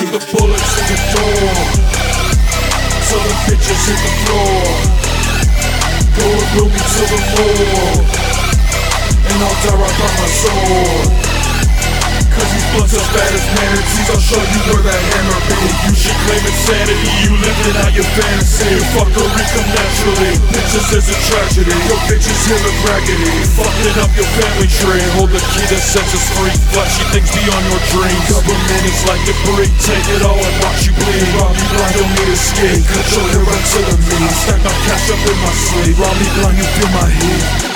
leave the bullets in the door. Till the bitches hit the floor. Go and roll me to the floor, and I'll die right by my sword. Cause these blunts as bad as manatees, I'll show you where that hammer be. You should claim insanity, you living out your fantasy. Fuckery come naturally, bitches is a tragedy. Your bitches here look raggedy, fucking up your family tree. Hold the key that sets us free, flashy things beyond your dreams. Government is like debris, take it all and watch you bleed. Rob me blind, don't need a skate, cut your hair right to the knee. Stack my cash up in my sleeve, rob me blind, you feel my heat.